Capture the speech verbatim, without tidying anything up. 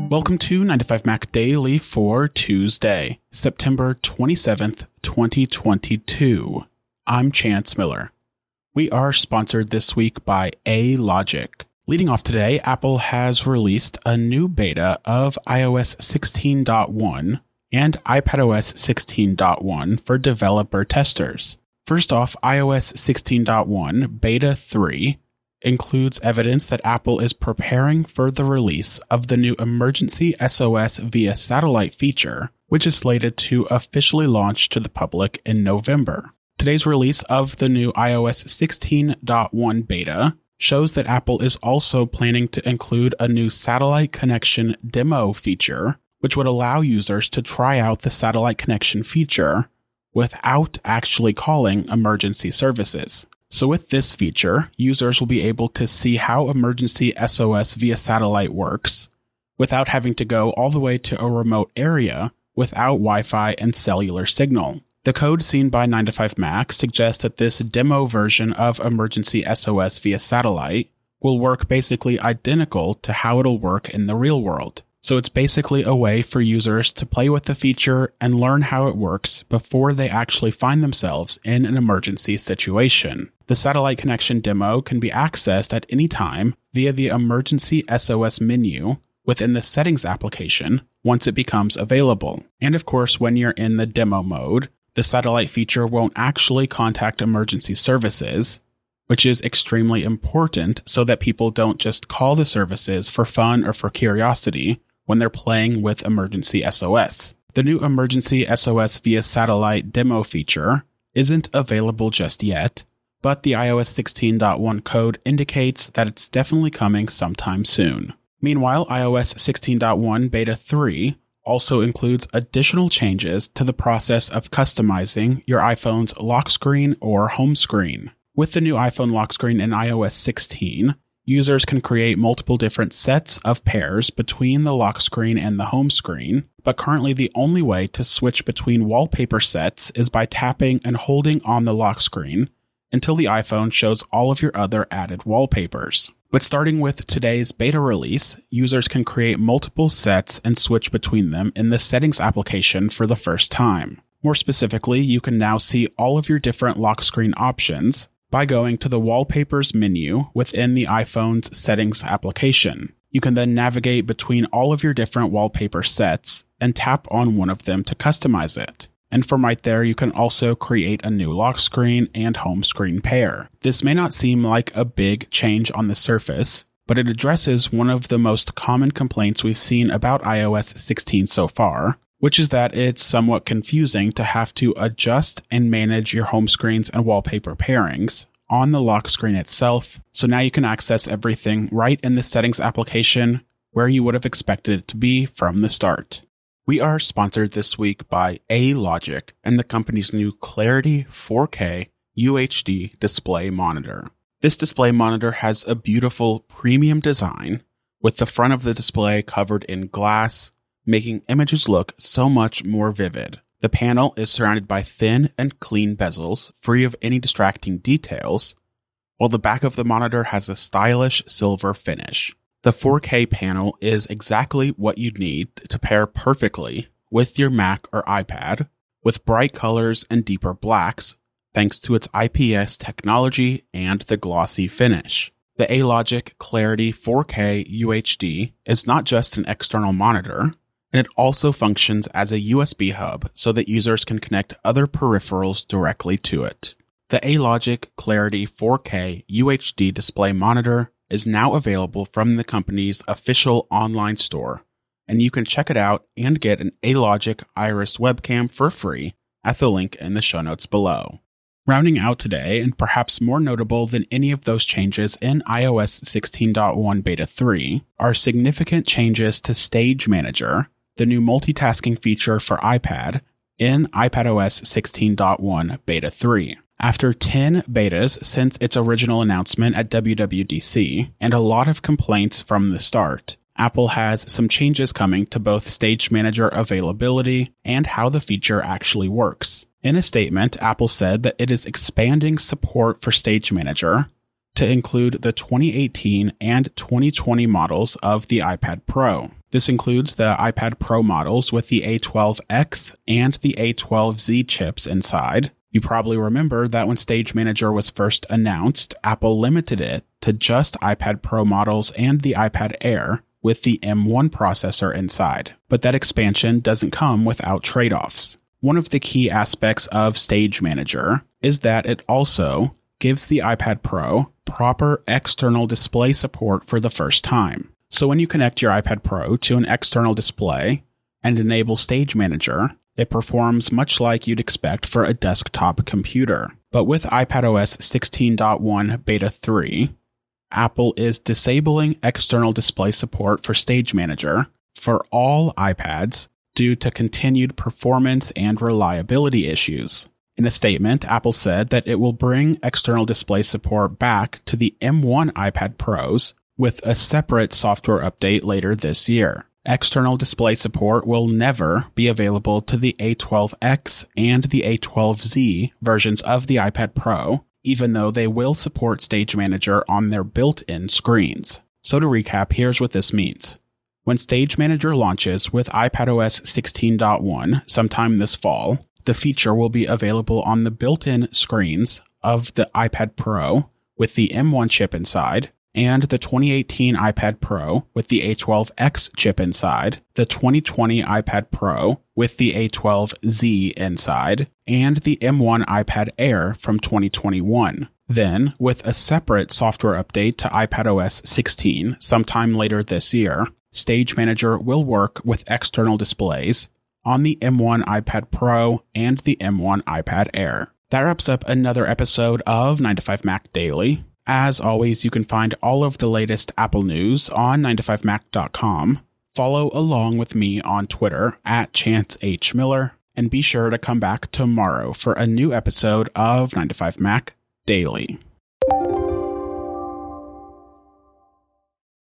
Welcome to nine to five Mac Daily for Tuesday, September twenty-seventh, twenty twenty-two. I'm Chance Miller. We are sponsored this week by A-Logic. Leading off today, Apple has released a new beta of i O S sixteen point one and iPadOS sixteen point one for developer testers. First off, i O S sixteen point one Beta three includes evidence that Apple is preparing for the release of the new emergency S O S via satellite feature, which is slated to officially launch to the public in November. Today's release of the new i O S sixteen point one beta shows that Apple is also planning to include a new satellite connection demo feature, which would allow users to try out the satellite connection feature without actually calling emergency services. So with this feature, users will be able to see how emergency S O S via satellite works without having to go all the way to a remote area without Wi-Fi and cellular signal. The code seen by nine to five Mac suggests that this demo version of emergency S O S via satellite will work basically identical to how it'll work in the real world. So it's basically a way for users to play with the feature and learn how it works before they actually find themselves in an emergency situation. The satellite connection demo can be accessed at any time via the emergency S O S menu within the settings application once it becomes available. And of course, when you're in the demo mode, the satellite feature won't actually contact emergency services, which is extremely important so that people don't just call the services for fun or for curiosity when they're playing with emergency S O S. The new emergency S O S via satellite demo feature isn't available just yet, but the i O S sixteen point one code indicates that it's definitely coming sometime soon. Meanwhile, i O S sixteen point one Beta three also includes additional changes to the process of customizing your iPhone's lock screen or home screen. With the new iPhone lock screen in i O S sixteen, users can create multiple different sets of pairs between the lock screen and the home screen, but currently the only way to switch between wallpaper sets is by tapping and holding on the lock screen until the iPhone shows all of your other added wallpapers. But starting with today's beta release, users can create multiple sets and switch between them in the settings application for the first time. More specifically, you can now see all of your different lock screen options by going to the Wallpapers menu within the iPhone's settings application. You can then navigate between all of your different wallpaper sets and tap on one of them to customize it. And from right there, you can also create a new lock screen and home screen pair. This may not seem like a big change on the surface, but it addresses one of the most common complaints we've seen about i O S sixteen so far, which is that it's somewhat confusing to have to adjust and manage your home screens and wallpaper pairings on the lock screen itself. So now you can access everything right in the settings application where you would have expected it to be from the start. We are sponsored this week by A-Logic and the company's new Clarity four K U H D display monitor. This display monitor has a beautiful premium design with the front of the display covered in glass, making images look so much more vivid. The panel is surrounded by thin and clean bezels, free of any distracting details, while the back of the monitor has a stylish silver finish. The four K panel is exactly what you need to pair perfectly with your Mac or iPad, with bright colors and deeper blacks, thanks to its I P S technology and the glossy finish. The A-Logic Clarity four K U H D is not just an external monitor, and it also functions as a U S B hub so that users can connect other peripherals directly to it. The A-Logic Clarity four K U H D display monitor is now available from the company's official online store, and you can check it out and get an A-Logic Iris webcam for free at the link in the show notes below. Rounding out today, and perhaps more notable than any of those changes in i O S sixteen point one Beta three, are significant changes to Stage Manager, the new multitasking feature for iPad, in iPadOS sixteen point one Beta three. After ten betas since its original announcement at W W D C, and a lot of complaints from the start, Apple has some changes coming to both Stage Manager availability and how the feature actually works. In a statement, Apple said that it is expanding support for Stage Manager to include the twenty eighteen and twenty twenty models of the iPad Pro. This includes the iPad Pro models with the A twelve X and the A twelve Z chips inside. You probably remember that when Stage Manager was first announced, Apple limited it to just iPad Pro models and the iPad Air with the M one processor inside. But that expansion doesn't come without trade-offs. One of the key aspects of Stage Manager is that it also gives the iPad Pro proper external display support for the first time. So when you connect your iPad Pro to an external display and enable Stage Manager, it performs much like you'd expect for a desktop computer. But with iPadOS sixteen point one Beta three, Apple is disabling external display support for Stage Manager for all iPads due to continued performance and reliability issues. In a statement, Apple said that it will bring external display support back to the M one iPad Pros with a separate software update later this year. External display support will never be available to the A twelve X and the A twelve Z versions of the iPad Pro, even though they will support Stage Manager on their built-in screens. So to recap, here's what this means. When Stage Manager launches with iPadOS sixteen point one sometime this fall, the feature will be available on the built-in screens of the iPad Pro with the M one chip inside, and the twenty eighteen iPad Pro with the A twelve X chip inside, the twenty twenty iPad Pro with the A twelve Z inside, and the M one iPad Air from twenty twenty-one. Then, with a separate software update to iPadOS sixteen sometime later this year, Stage Manager will work with external displays on the M one iPad Pro and the M one iPad Air. That wraps up another episode of nine to five Mac Daily. As always, you can find all of the latest Apple news on nine to five mac dot com. Follow along with me on Twitter at Chance H. Miller, and be sure to come back tomorrow for a new episode of nine to five Mac Daily.